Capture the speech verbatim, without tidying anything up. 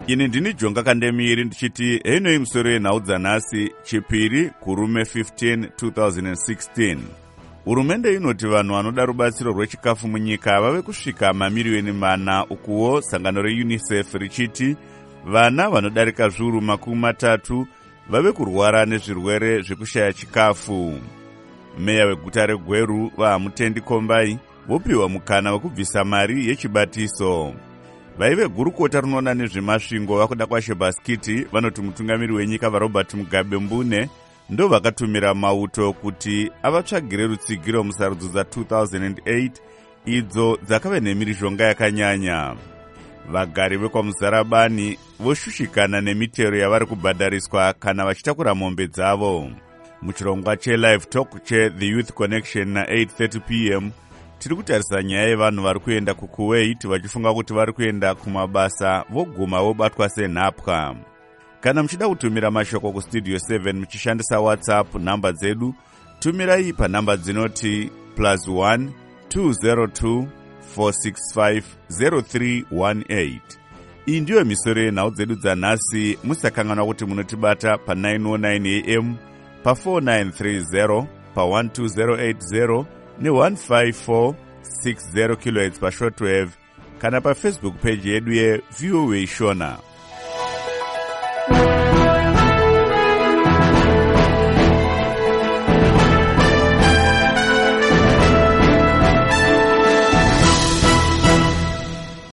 Ini ndini Jonga Kandemiri ndichiti heno imusoro yenhau dzanhasi chipiri kurume fifteen two thousand sixteen. Hurumende inoti vanhu vanoda rubatsiro rwechikafu munyika vave kusvika mamiriyoni mana, ukuwo sangano reUNICEF richiti vana vanodarika zviuru makumi matatu vave kurwara nezvirwere zvekushaya chikafu. Meya weguta reGweru vaHamutendi Kombai vopiwa mukana wekubvisa mari yechibatiso. Vaive gurukota rinoona nezvemasvingo vakuda kwaShebaskiti vanoti mutungamiri wenyika vaRobert Mugabe Mbune ndo vakatumira mauto kuti avatsvagire rutsigiro musarudzo dza two thousand eight idzo dzakave nemhirizhonga yakanyanya. Vagari vekwamuzarabani voshushikana nemitero yavari kubhadhariswa kana vachitakura mombe dzavo. Muchirongwa cheLive Talk cheThe Youth Connection na eight thirty p m tiri kutarisa nyaya yevanhu vari kuenda kuKuwait vachifunga kuti vari kuenda kumabasa voguma vobatwa senhapwa. Kana muchida kutumira mashoko kustudio seven muchishandisa WhatsApp namba dzedu, tumirai panhamba dzinoti plus one two zero two four six five zero three one eight. Iyi ndiyo misoro yenhau dzedu dzanhasi. Musakanganwa kuti munotibata pa nine oh nine a m, pa four nine three zero, pa one two zero eight zero ne one five four six zero kilohertz pa shortwave, kana pa Facebook page yedu ye V O A Shona.